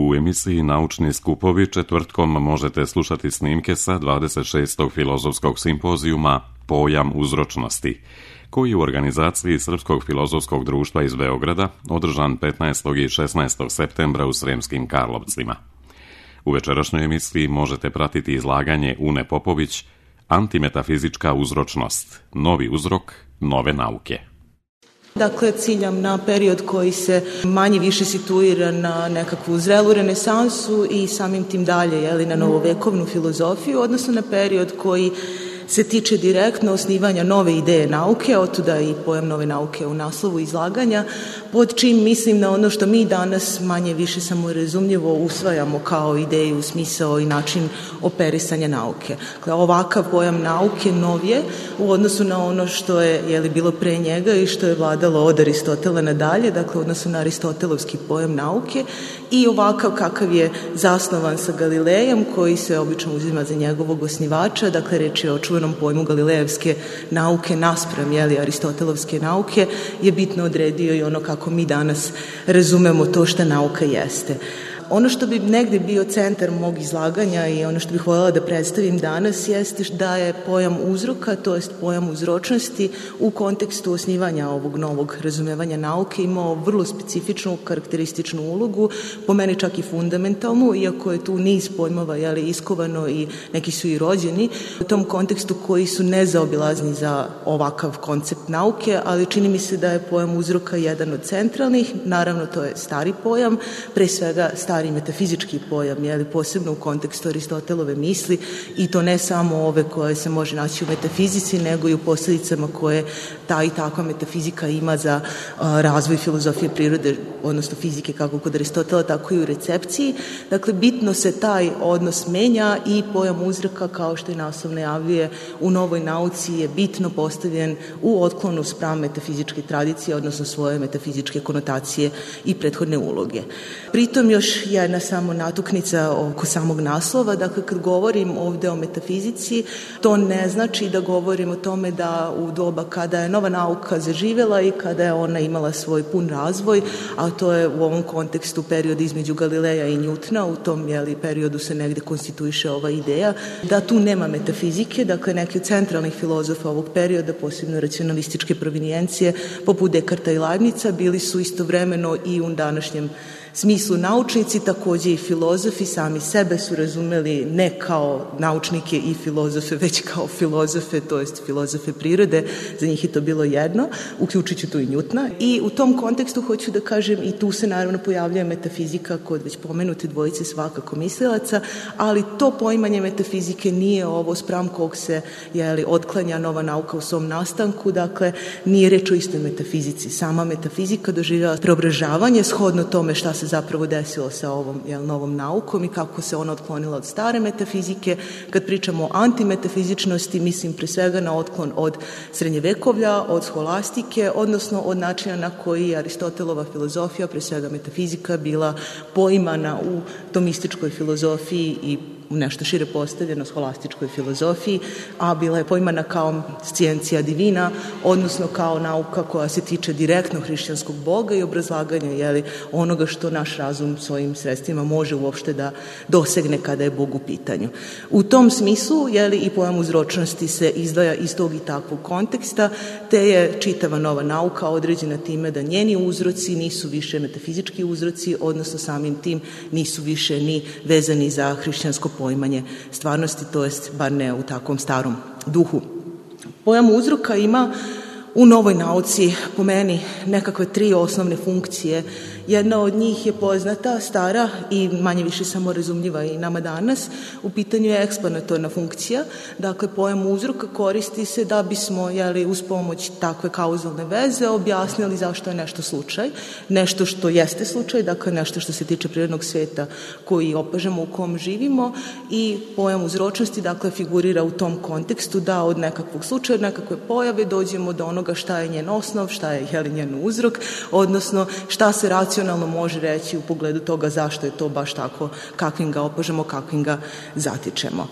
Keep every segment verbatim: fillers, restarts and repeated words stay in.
U emisiji Naučni skupovi četvrtkom možete slušati snimke sa dvadeset šestog filozofskog simpozijuma Pojam uzročnosti, koji je u organizaciji Srpskog filozofskog društva iz Beograda održan petnaestog i šesnaestog septembra u Sremskim Karlovcima. U večerašnjoj emisiji možete pratiti izlaganje Une Popović Antimetafizička uzročnost, novi uzrok, nove nauke. Dakle, ciljam na period koji se manje više situira na nekakvu zrelu renesansu i samim tim dalje, jeli, na novovekovnu filozofiju, odnosno na period koji se tiče direktno osnivanja nove ideje nauke, otuda i pojam nove nauke u naslovu izlaganja, pod čim mislim na ono što mi danas manje više samorazumljivo usvajamo kao ideju, smisao i način operisanja nauke. Dakle, ovakav pojam nauke nov je u odnosu na ono što je, jeli, bilo pre njega i što je vladalo od Aristotela nadalje, dakle u odnosu na aristotelovski pojam nauke, i ovakav kakav je zasnovan sa Galilejem, koji se obično uzima za njegovog osnivača, dakle reč je o čuvenom pojmu galilejevske nauke naspram, jeli, aristotelovske nauke, je bitno odredio i ono kako mi danas razumemo to što nauka jeste. Ono što bi negde bio centar mog izlaganja i ono što bih voljela da predstavim danas jeste da je pojam uzroka, to jest pojam uzročnosti u kontekstu osnivanja ovog novog razumevanja nauke imao vrlo specifičnu, karakterističnu ulogu, po meni čak i fundamentalnu, iako je tu niz pojmova, jeli, iskovano i neki su i rođeni u tom kontekstu koji su nezaobilazni za ovakav koncept nauke, ali čini mi se da je pojam uzroka jedan od centralnih. Naravno, to je stari pojam, pre svega stari metafizički pojam, jeli, posebno u kontekstu Aristotelove misli, i to ne samo ove koje se može naći u metafizici, nego i u posljedicama koje ta i takva metafizika ima za a, razvoj filozofije prirode, odnosno fizike, kako kod Aristotela, tako i u recepciji. Dakle, bitno se taj odnos menja i pojam uzroka, kao što i naslov najavljuje, u novoj nauci je bitno postavljen u otklonu spram metafizičke tradicije, odnosno svoje metafizičke konotacije i prethodne uloge. Pritom još jedna samo natuknica oko samog naslova. Dakle, kad govorim ovde o metafizici, to ne znači da govorim o tome da u doba kada je nova nauka zaživela i kada je ona imala svoj pun razvoj, a to je u ovom kontekstu period između Galileja i Njutna, u tom, jeli, periodu se negde konstituiše ova ideja, da tu nema metafizike. Dakle, neki od centralnih filozofa ovog perioda, posebno racionalističke provinijencije, poput Dekarta i Leibnica, bili su istovremeno i u današnjem smislu naučnici, takođe i filozofi. Sami sebe su razumeli ne kao naučnike i filozofe, već kao filozofe, to jest filozofe prirode. Za njih je to bilo jedno, uključujući tu i Njutna. I u tom kontekstu hoću da kažem, i tu se naravno pojavljuje metafizika kod već pomenute dvojice svakako mislilaca, ali to poimanje metafizike nije ovo spram kog se, jeli, otklanja nova nauka u svom nastanku. Dakle, nije reč o istoj metafizici. Sama metafizika doživljava preobražavanje shodno tome šta se zapravo desilo sa ovom, jel, novom naukom i kako se ona otklonila od stare metafizike. Kad pričamo o antimetafizičnosti, mislim pre svega na otklon od srednjevekovlja, od sholastike, odnosno od načina na koji je Aristotelova filozofija, pre svega metafizika, bila poimana u tomističkoj filozofiji i u nešto šire postavljeno scholastičkoj filozofiji, a bila je poimana kao scientia divina, odnosno kao nauka koja se tiče direktno hrišćanskog Boga i obrazlaganja, jeli, onoga što naš razum svojim sredstvima može uopšte da dosegne kada je Bog u pitanju. U tom smislu, jeli, i pojam uzročnosti se izdvaja iz tog i takvog konteksta, te je čitava nova nauka određena time da njeni uzroci nisu više metafizički uzroci, odnosno samim tim nisu više ni vezani za hrišćansko poimanje stvarnosti, to jest bar ne u takvom starom duhu. Pojam uzroka ima u novoj nauci, po meni, nekakve tri osnovne funkcije. Jedna od njih je poznata, stara i manje više samorazumljiva i nama danas. U pitanju je eksplanatorna funkcija. Dakle, pojam uzroka koristi se da bismo, jeli, uz pomoć takve kauzalne veze objasnili zašto je nešto slučaj. Nešto što jeste slučaj, dakle nešto što se tiče prirodnog sveta koji opažamo, u kom živimo, i pojam uzročnosti, dakle, figurira u tom kontekstu da od nekakvog slučaja, od nekakve pojave dođemo do onoga šta je njen osnov, šta je, jeli, njen uzrok, odnosno šta se racionalno može reći u pogledu toga zašto je to baš tako, kakvim ga opažamo, kakvim ga zatičemo.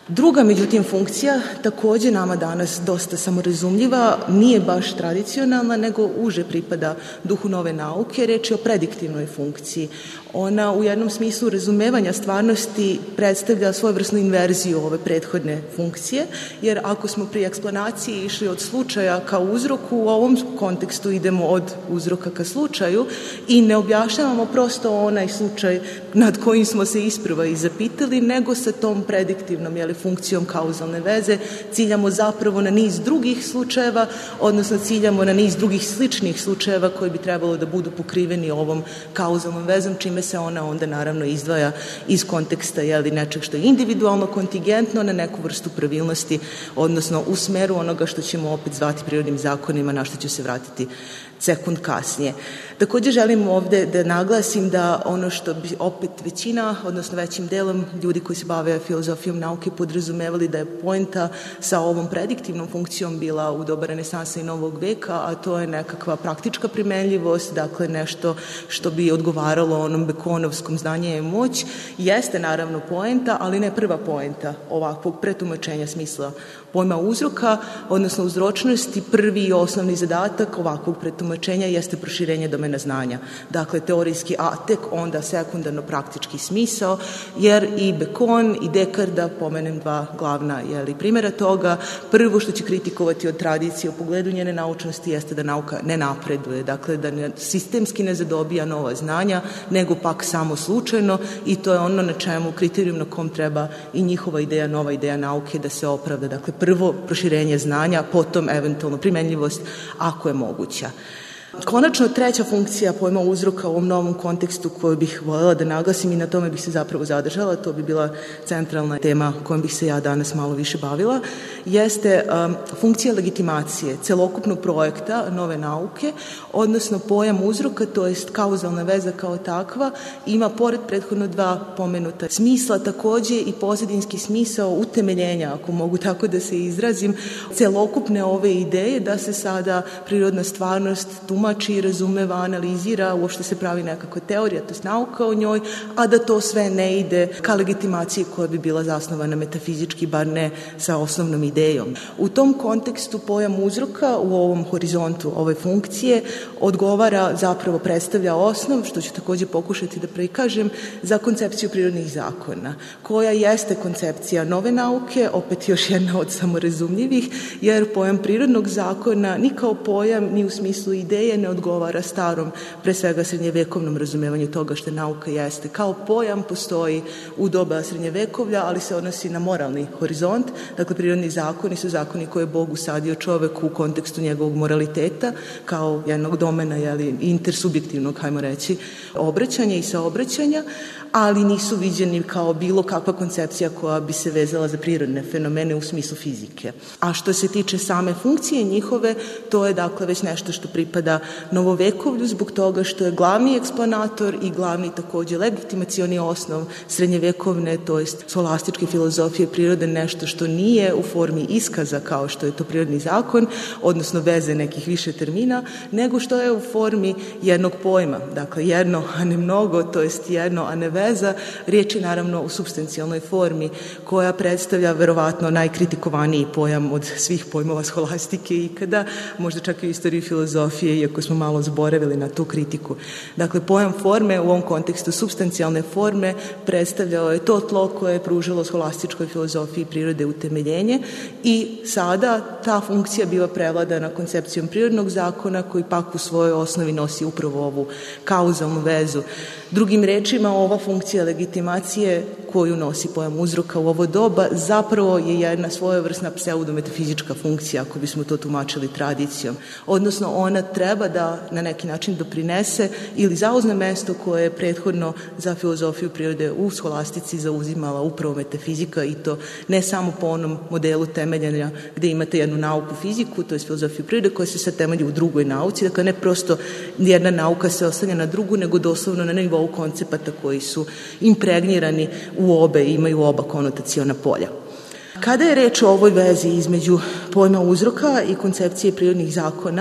Druga, međutim, funkcija, također nama danas dosta samorazumljiva, nije baš tradicionalna, nego uže pripada duhu nove nauke, reč je o prediktivnoj funkciji. Ona u jednom smislu razumevanja stvarnosti predstavlja svojevrsnu inverziju ove prethodne funkcije, jer ako smo pri eksplanaciji išli od slučaja ka uzroku, u ovom kontekstu idemo od uzroka ka slučaju i ne objašnjavamo prosto onaj slučaj nad kojim smo se isprva i zapitali, nego sa tom prediktivnom jeli, funkcijom kauzalne veze ciljamo zapravo na niz drugih slučajeva, odnosno ciljamo na niz drugih sličnih slučajeva koji bi trebalo da budu pokriveni ovom kauzalnom vezom, čime se ona onda naravno izdvaja iz konteksta jeli, nečeg što je individualno, kontingentno na neku vrstu pravilnosti, odnosno u smeru onoga što ćemo opet zvati prirodnim zakonima, na što ću se vratiti sekund kasnije. Također želim ovdje da naglasim da ono što bi opet većina, odnosno većim delom ljudi koji se bave filozofijom nauke podrazumevali da je poenta sa ovom prediktivnom funkcijom bila u doba renesansa i novog veka, a to je nekakva praktička primenljivost, dakle nešto što bi odgovaralo onom bekonovskom znanje je moć, jeste naravno poenta, ali ne prva poenta ovakvog pretumačenja smisla pojma uzroka, odnosno uzročnosti. Prvi i osnovni zadatak ovakvog pretumačenja jeste proširenje domena znanja. Dakle, teorijski, a tek onda sekundarno praktički smisao, jer i Bacon i Descartes, da pomenem dva glavna jeli, primjera toga, prvo što će kritikovati od tradicije u pogledu njene naučnosti jeste da nauka ne napreduje, dakle da ne, sistemski ne zadobija nova znanja, nego pak samo slučajno, i to je ono na čemu kriterijum na kom treba i njihova ideja, nova ideja nauke da se opravda. Dakle, prvo proširenje znanja, potom eventualno primenljivost ako je moguća. Konačno, treća funkcija pojma uzroka u ovom novom kontekstu koju bih voljela da naglasim i na tome bih se zapravo zadržala, to bi bila centralna tema kojom bih se ja danas malo više bavila, jeste um, funkcija legitimacije celokupnog projekta nove nauke, odnosno pojam uzroka, to jest kauzalna veza kao takva, ima pored prethodno dva pomenuta smisla, također i pozadinski smisao utemeljenja, ako mogu tako da se izrazim, celokupne ove ideje da se sada prirodna stvarnost tumači, razumeva, analizira, uopšte se pravi nekakva teorija, to je nauka o njoj, a da to sve ne ide ka legitimaciji koja bi bila zasnovana metafizički, bar ne sa osnovnom idejom. U tom kontekstu pojam uzroka u ovom horizontu ove funkcije odgovara, zapravo predstavlja osnov, što ću također pokušati da prikažem, za koncepciju prirodnih zakona, koja jeste koncepcija nove nauke, opet još jedna od samorazumljivih, jer pojam prirodnog zakona ni kao pojam, ni u smislu ideje ne odgovara starom, pre svega srednjevekovnom razumevanju toga što nauka jeste. Kao pojam postoji u doba srednjevekovlja, ali se odnosi na moralni horizont. Dakle, prirodni zakoni su zakoni koje je Bog usadio čoveku u kontekstu njegovog moraliteta, kao jednog domena, jeli, intersubjektivnog, hajmo reći, obraćanja i saobraćanja, ali nisu viđeni kao bilo kakva koncepcija koja bi se vezala za prirodne fenomene u smislu fizike. A što se tiče same funkcije njihove, to je dakle već nešto što pripada novovekovlju zbog toga što je glavni eksplanator i glavni također legitimacioni osnov srednjevekovne, to jest scholastičke filozofije prirode, nešto što nije u formi iskaza kao što je to prirodni zakon, odnosno veze nekih više termina, nego što je u formi jednog pojma. Dakle, jedno, a ne mnogo, to jest jedno, a ne veza. Riječ je naravno u supstancijalnoj formi koja predstavlja verovatno najkritikovaniji pojam od svih pojmova scholastike ikada, možda čak i u istoriji filozofije, iako smo malo zaboravili na tu kritiku. Dakle, pojam forme u ovom kontekstu supstancijalne forme predstavljao je to tlo koje je pružilo scholastičkoj filozofiji prirode utemeljenje i sada ta funkcija biva prevladana koncepcijom prirodnog zakona koji pak u svojoj osnovi nosi upravo ovu kauzalnu vezu. Drugim rečima, ova funkcija legitimacije koju nosi pojam uzroka u ovo doba zapravo je jedna svojevrsna pseudometafizička funkcija, ako bismo to tumačili tradicijom. Odnosno, ona treba da na neki način doprinese ili zauzme mesto koje je prethodno za filozofiju prirode u scholastici zauzimala upravo metafizika, i to ne samo po onom modelu temeljenja gdje imate jednu nauku fiziku, to je filozofiju prirode koja se sad temelji u drugoj nauci, dakle ne prosto jedna nauka se oslanja na drugu, nego doslovno na nivou koncepata koji su impregnirani u obe i imaju oba konotaciona polja. Kada je reč o ovoj vezi između pojma uzroka i koncepcije prirodnih zakona,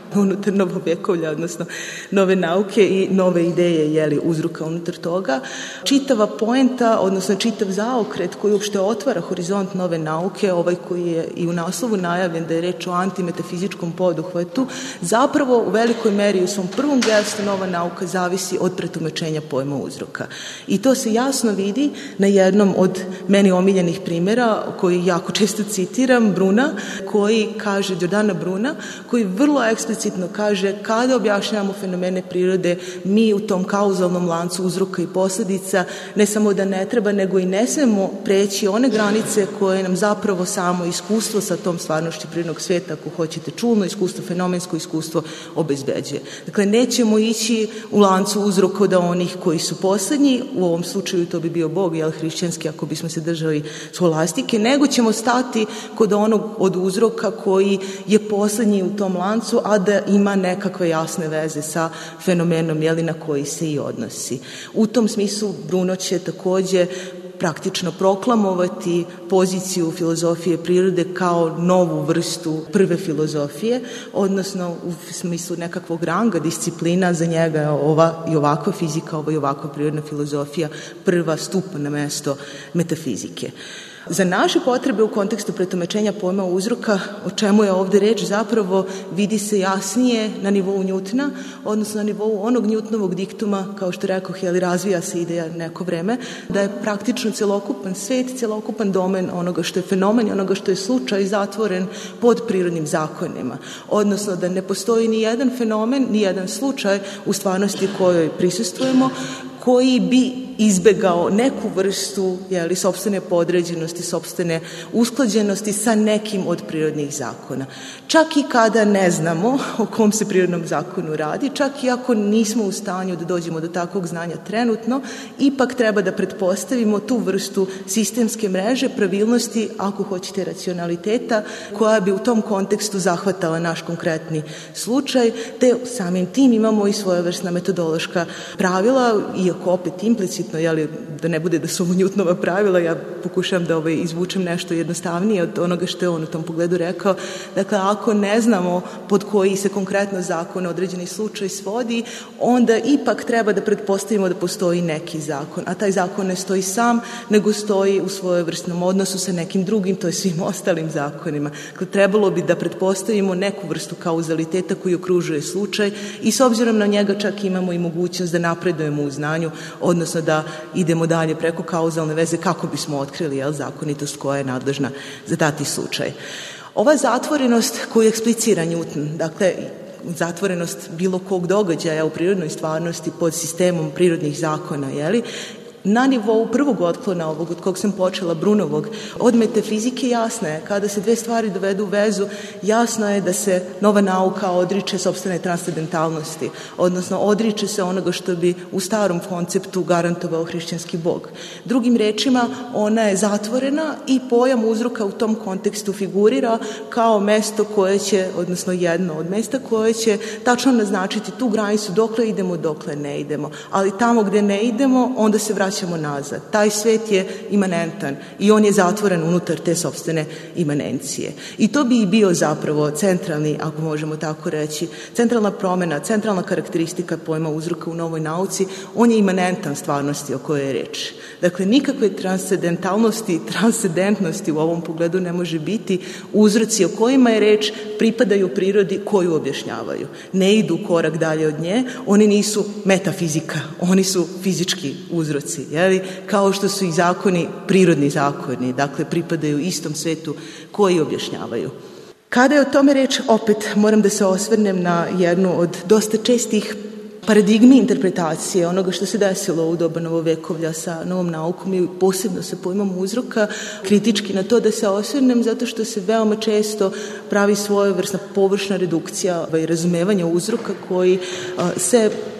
unutar novovekovlja, odnosno nove nauke i nove ideje, jeli, uzroka unutar toga. Čitava poenta, odnosno čitav zaokret koji uopšte otvara horizont nove nauke, ovaj koji je i u naslovu najavljen da je reč o antimetafizičkom poduhvatu, zapravo u velikoj meri u svom prvom gestu nova nauka zavisi od pretumačenja pojma uzroka. I to se jasno vidi na jednom od meni omiljenih primjera koji jako često citiram, Bruna, koji kaže, Giordana Bruna, koji vrlo eksplicitno kaže kada objašnjavamo fenomene prirode, mi u tom kauzalnom lancu uzroka i posljedica ne samo da ne treba, nego i ne smemo preći one granice koje nam zapravo samo iskustvo sa tom stvarnošću prirodnog svijeta, ako hoćete čulno iskustvo, fenomensko iskustvo, obezbeđuje. Dakle, nećemo ići u lancu uzroka od onih koji su posljednji, u ovom slučaju to bi bio Bog, jel, hrišćanski, ako bismo se držali skolastike, nego ćemo stati kod onog od uzroka koji je posljednji u tom lancu, a da ima nekakve jasne veze sa fenomenom, jeli, na koji se i odnosi. U tom smislu Bruno će također praktično proklamovati poziciju filozofije prirode kao novu vrstu prve filozofije, odnosno u smislu nekakvog ranga disciplina, za njega je ova i ovakva fizika, ova i ovakva prirodna filozofija prva stupa na mesto metafizike. Za naše potrebe u kontekstu pretumačenja pojma uzroka, o čemu je ovdje reč, zapravo vidi se jasnije na nivou Newtona, odnosno na nivou onog Newtonovog diktuma, kao što rekoh, jeli, razvija se ideja neko vreme, da je praktično celokupan svet, celokupan domen onoga što je fenomen i onoga što je slučaj zatvoren pod prirodnim zakonima. Odnosno da ne postoji ni jedan fenomen, ni jedan slučaj u stvarnosti kojoj prisustvujemo, koji bi izbegao neku vrstu, jeli, sopstvene podređenosti, sopstvene usklađenosti sa nekim od prirodnih zakona. Čak i kada ne znamo o kom se prirodnom zakonu radi, čak i ako nismo u stanju da dođemo do takvog znanja trenutno, ipak treba da pretpostavimo tu vrstu sistemske mreže, pravilnosti, ako hoćete racionaliteta, koja bi u tom kontekstu zahvatala naš konkretni slučaj, te samim tim imamo i svojevrsna metodološka pravila, iako opet implicitno, jeli, da ne bude da su ovo Newtonova pravila, ja pokušavam da ovaj, izvučem nešto jednostavnije od onoga što je on u tom pogledu rekao. Dakle, ako ne znamo pod koji se konkretno zakon određeni slučaj svodi, onda ipak treba da pretpostavimo da postoji neki zakon, a taj zakon ne stoji sam, nego stoji u svojevrsnom odnosu sa nekim drugim, to je svim ostalim zakonima. Dakle, trebalo bi da pretpostavimo neku vrstu kauzaliteta koji okružuje slučaj i s obzirom na njega čak imamo i mogućnost da napredujemo u znanju, odnosno da idemo dalje preko kauzalne veze kako bismo otkrili, jel, zakonitost koja je nadležna za dati slučaj. Ova zatvorenost koju eksplicira Newton, dakle zatvorenost bilo kog događaja u prirodnoj stvarnosti pod sistemom prirodnih zakona, jeli, na nivou prvog otklona ovog od kog sam počela, Brunovog, od metafizike jasno je, kada se dve stvari dovedu u vezu, jasno je da se nova nauka odriče sopstvene transcendentalnosti, odnosno odriče se onoga što bi u starom konceptu garantovao hrišćanski Bog. Drugim rečima, ona je zatvorena i pojam uzroka u tom kontekstu figurira kao mesto koje će, odnosno jedno od mesta koje će tačno naznačiti tu granicu dokle idemo, dokle ne idemo. Ali tamo gde ne idemo, onda se vraća ćemo nazad. Taj svet je imanentan i on je zatvoren unutar te sopstvene imanencije. I to bi i bio zapravo centralni, ako možemo tako reći, centralna promjena, centralna karakteristika pojma uzroka u novoj nauci, on je imanentan stvarnosti o kojoj je reč. Dakle, nikakve transcendentalnosti, transcendentnosti u ovom pogledu ne može biti. Uzroci o kojima je reč pripadaju prirodi koju objašnjavaju. Ne idu korak dalje od nje, oni nisu metafizika, oni su fizički uzroci. Jeli? Kao što su i zakoni, prirodni zakoni, dakle pripadaju istom svetu koji objašnjavaju. Kada je o tome reč, opet moram da se osvrnem na jednu od dosta čestih paradigmi interpretacije onoga što se desilo u doba novovekovlja sa novom naukom i posebno sa pojmom uzroka, kritički na to da se osvrnem, zato što se veoma često pravi svojevrsna površna redukcija i razumevanja uzroka koji se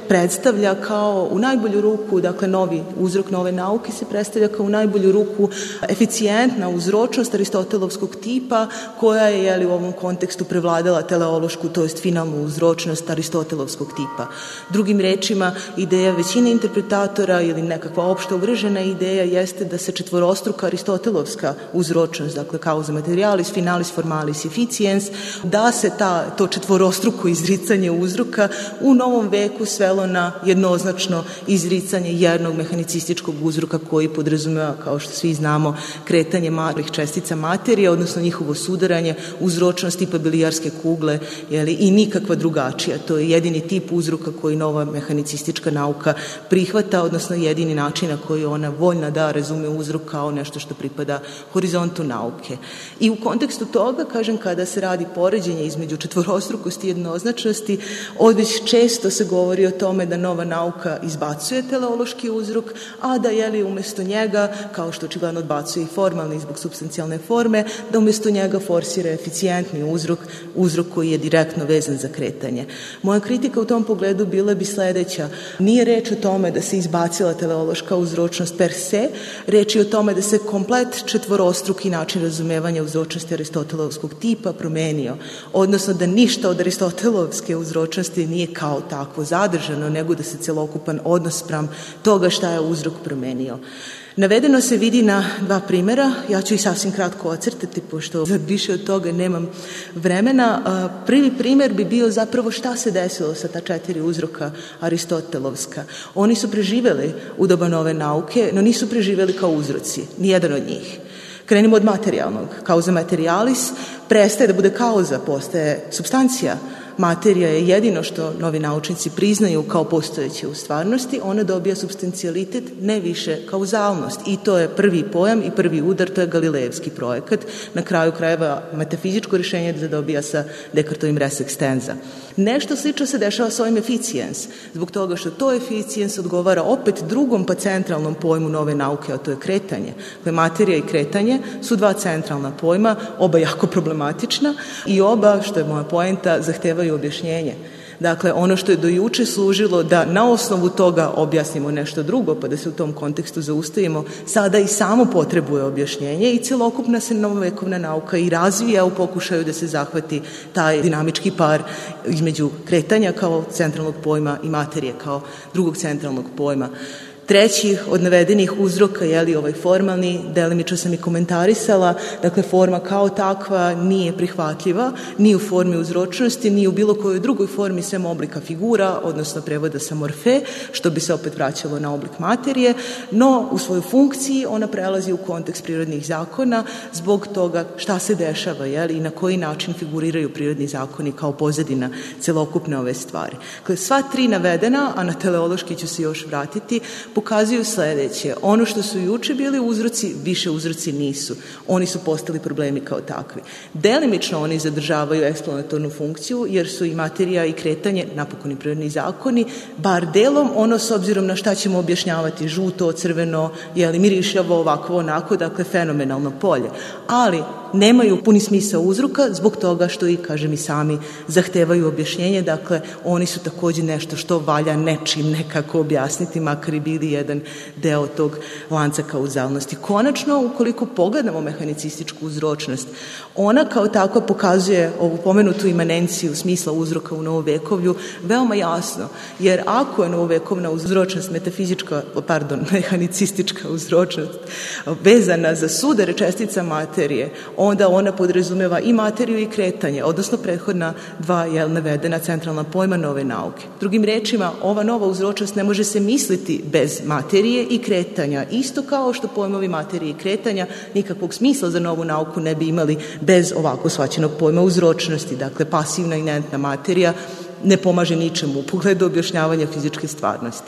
predstavlja kao u najbolju ruku, dakle novi uzrok nove nauke se predstavlja kao u najbolju ruku eficijentna uzročnost aristotelovskog tipa koja je jeli, u ovom kontekstu prevladala teleološku, to jest finalnu uzročnost aristotelovskog tipa. Drugim rečima, ideja većine interpretatora ili nekakva opšta uvržena ideja jeste da se četvorostruka aristotelovska uzročnost, dakle causa materialis, finalis, formalis, efficiens, da se ta, to četvorostruko izricanje uzroka u novom veku svelo na jednoznačno izricanje jednog mehanicističkog uzroka koji podrazumeva, kao što svi znamo, kretanje malih čestica materije, odnosno njihovo sudaranje, uzročnost tipa bilijarske kugle, jeli, i nikakva drugačija. To je jedini tip uzroka koji nova mehanicistička nauka prihvata, odnosno jedini način na koji ona voljna da razume uzrok kao nešto što pripada horizontu nauke. I u kontekstu toga, kažem, kada se radi poređenje između četvorostrukosti i jednoznačnosti, odveć često se govori o tome da nova nauka izbacuje teleološki uzrok, a da jeli umjesto njega, kao što očigledno odbacuje i formalni zbog supstancijalne forme, da umjesto njega forsira eficijentni uzrok, uzrok koji je direktno vezan za kretanje. Moja kritika u tom pogledu bila bi sledeća. Nije reč o tome da se izbacila teleološka uzročnost per se, reč je o tome da se komplet četvorostruki način razumevanja uzročnosti aristotelovskog tipa promenio, odnosno da ništa od aristotelovske uzročnosti nije kao takvo zadržano, nego da se celokupan odnos spram toga šta je uzrok promenio. Navedeno se vidi na dva primjera, ja ću ih sasvim kratko ocrtati, pošto za više od toga nemam vremena. Prvi primjer bi bio zapravo šta se desilo sa ta četiri uzroka aristotelovska. Oni su preživjeli u doba nove nauke, no nisu preživjeli kao uzroci, nijedan od njih. Krenimo od materijalnog. Causa materialis prestaje da bude kauza, postaje supstancija. Materija je jedino što novi naučnici priznaju kao postojeće u stvarnosti, ona dobija supstancialitet, ne više kauzalnost. I to je prvi pojam i prvi udar, to je Galilejevski projekat. Na kraju krajeva metafizičko rješenje da dobija sa Descartovim res extensa. Nešto slično se dešava s ovim efficiens, zbog toga što to efficiens odgovara opet drugom pa centralnom pojmu nove nauke, a to je kretanje. Dakle, materija i kretanje su dva centralna pojma, oba jako problematična i oba, što je moja poenta, zahtevaju objašnjenje. Dakle, ono što je do juče služilo da na osnovu toga objasnimo nešto drugo, pa da se u tom kontekstu zaustavimo, sada i samo potrebuje objašnjenje i celokupna se novovekovna nauka i razvija u pokušaju da se zahvati taj dinamički par između kretanja kao centralnog pojma i materije kao drugog centralnog pojma. Treći od navedenih uzroka, jeli ovaj formalni, delimično sam i komentarisala, dakle forma kao takva nije prihvatljiva, ni u formi uzročnosti, ni u bilo kojoj drugoj formi sem oblika figura, odnosno prevoda sa morfe, što bi se opet vraćalo na oblik materije, no u svojoj funkciji ona prelazi u kontekst prirodnih zakona zbog toga šta se dešava, jeli, i na koji način figuriraju prirodni zakoni kao pozadina celokupne ove stvari. Dakle, sva tri navedena, a na teleološki ću se još vratiti, pokazuju sledeće. Ono što su juče bili uzroci, više uzroci nisu. Oni su postali problemi kao takvi. Delimično oni zadržavaju eksplanatornu funkciju, jer su i materija i kretanje, napokon i prirodni zakoni, bar delom ono s obzirom na šta ćemo objašnjavati, žuto, crveno, jeli, mirišljavo, ovako, onako, dakle fenomenalno polje. Ali nemaju puni smisao uzroka zbog toga što i, kažem, i sami zahtevaju objašnjenje, dakle oni su također nešto što valja nečim nekako objasniti, makar i bili jedan deo tog lanca kauzalnosti. Konačno, ukoliko pogledamo mehanicističku uzročnost, ona kao takva pokazuje ovu pomenutu imanenciju smisla uzroka u novovekovlju veoma jasno, jer ako je novovekovna uzročnost metafizička, pardon, mehanicistička uzročnost vezana za sudare čestica materije, onda ona podrazumeva i materiju i kretanje, odnosno prethodna dva jel, navedena centralna pojma nove nauke. Drugim rečima, ova nova uzročnost ne može se misliti bez materije i kretanja. Isto kao što pojmovi materije i kretanja nikakvog smisla za novu nauku ne bi imali bez ovako shvaćenog pojma uzročnosti. Dakle, pasivna inentna materija ne pomaže ničemu u pogledu objašnjavanja fizičke stvarnosti.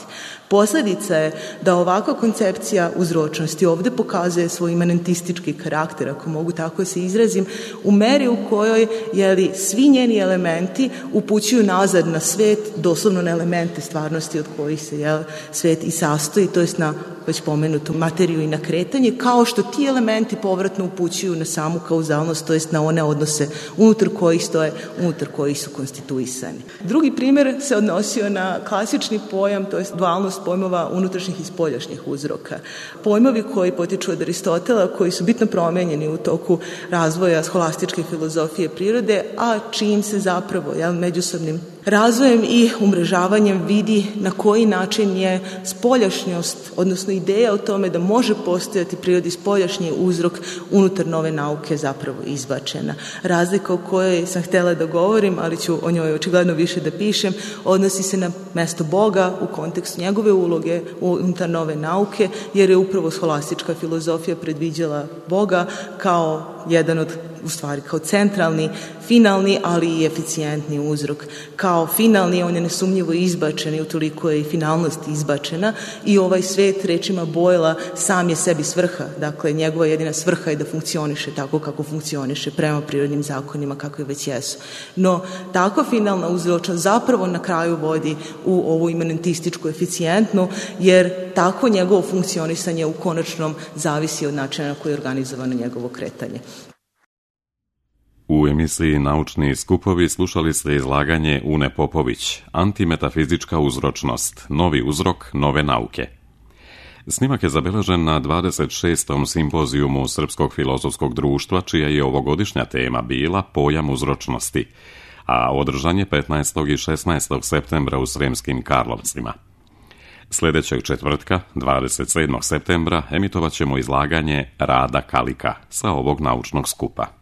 Posljedica je da ovakva koncepcija uzročnosti ovdje pokazuje svoj imanentistički karakter, ako mogu tako se izrazim, u meri u kojoj jeli, svi njeni elementi upućuju nazad na svijet, doslovno na elemente stvarnosti od kojih se jel, svijet i sastoji, to jest na već pomenutu materiju i na kretanje, kao što ti elementi povratno upućuju na samu kauzalnost, to jest na one odnose unutar kojih stoje, unutar kojih su konstituisani. Drugi primjer se odnosio na klasični pojam, to jest dualnost pojmova unutrašnjih i spoljašnjih uzroka. Pojmovi koji potiču od Aristotela, koji su bitno promijenjeni u toku razvoja scholastičke filozofije prirode, a čijim se zapravo jel, međusobnim razvojem i umrežavanjem vidi na koji način je spoljašnjost, odnosno ideja o tome da može postojati prirodi spoljašnji uzrok unutar nove nauke zapravo izbačena. Razlika o kojoj sam htjela da govorim, ali ću o njoj očigledno više da pišem, odnosi se na mesto Boga u kontekstu njegove uloge unutar nove nauke, jer je upravo scholastička filozofija predviđala Boga kao jedan od, u stvari kao centralni, finalni, ali i eficijentni uzrok. Kao finalni, on je nesumnjivo izbačen i utoliko je i finalnost izbačena i ovaj svijet, rečima Boyla, sam je sebi svrha. Dakle, njegova jedina svrha je da funkcioniše tako kako funkcioniše prema prirodnim zakonima kakve već jesu. No, takva finalna uzročnost zapravo na kraju vodi u ovu imanentističku eficijentnu, jer tako njegovo funkcionisanje u konačnom zavisi od načina na koji je organizovano njegovo kretanje. U emisiji Naučni skupovi slušali ste izlaganje Une Popović, Antimetafizička uzročnost, novi uzrok nove nauke. Snimak je zabeležen na dvadeset šestom simpozijumu Srpskog filozofskog društva, čija je ovogodišnja tema bila pojam uzročnosti, a održan je petnaestog i šesnaestog septembra u Sremskim Karlovcima. Sljedećeg četvrtka, dvadeset sedmog septembra, emitovat ćemo izlaganje Rada Kalika sa ovog naučnog skupa.